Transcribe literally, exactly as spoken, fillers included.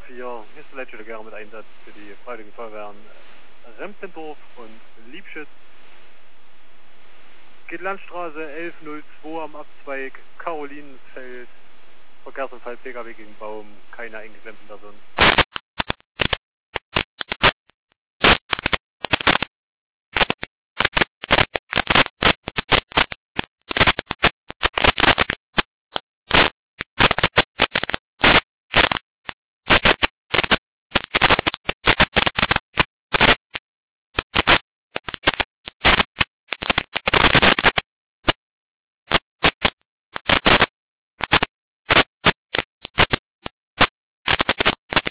vier, hier ist der letzte Gär mit Einsatz für die Freiwilligen Feuerwehren Remsendorf und Liebschütz. Geht Landstraße elf null zwei am Abzweig Karolinenfeld. Verkehrsunfall P K W gegen Baum, keine eingeklemmten Personen.